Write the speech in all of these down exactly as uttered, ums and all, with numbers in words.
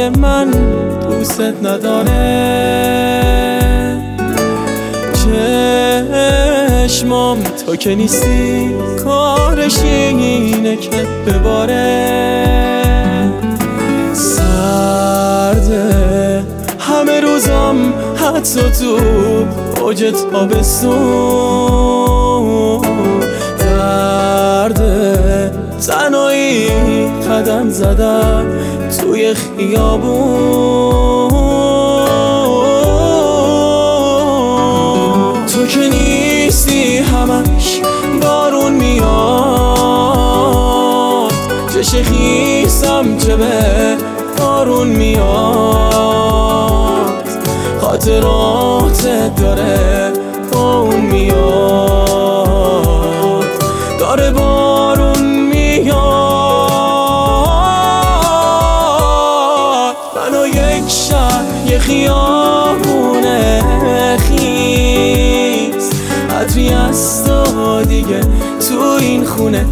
های من دوست نداره. چشمام تو که نیستی کارش اینه که بباره. سرده همه روزم حتی تو اوج تابستون. درده تنهایی قدم زدن توی خیابون. تو که نیستی همش بارون میاد، چش خیسم چه به بارون میاد. خاطراتت داره با اون میاد، داره بارون میاد. منو یک شهر یه خیابونه خیز، عطری از تو دیگه تو این خونه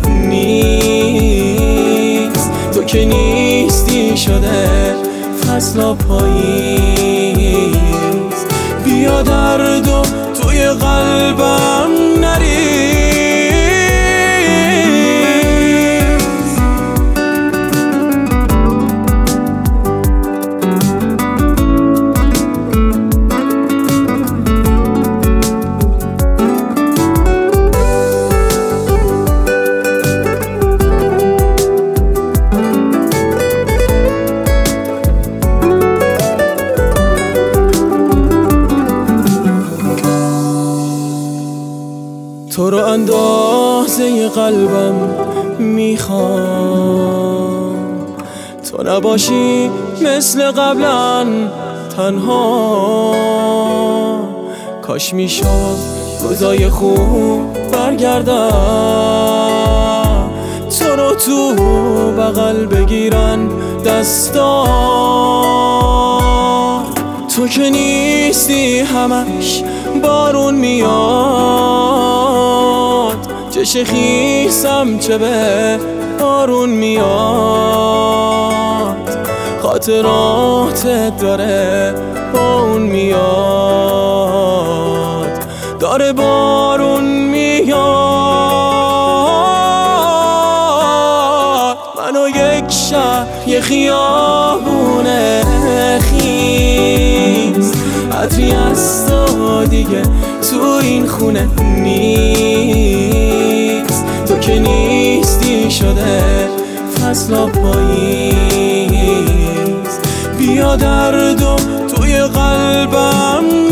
نیست. تو که نیستی شده فصل پاییز، بیا دردو توی قلبم نریز. تو رو اندازه قلبم میخوام، تو نباشی مثل قبلا تنها. کاش میشد روزای خوب برگردم، تو رو تو بغل بگیرن دستا. تو که نیستی همش بارون میاد، چش خیسم چه به بارون میاد. خاطراتت داره با اون میاد، داره بارون میاد. منو یک شهر یه خیابونه خیز، عطری از تو دیگه تو این خونه نیست. تو که نیستی شده فصل پاییز، بیا دردو توی قلبم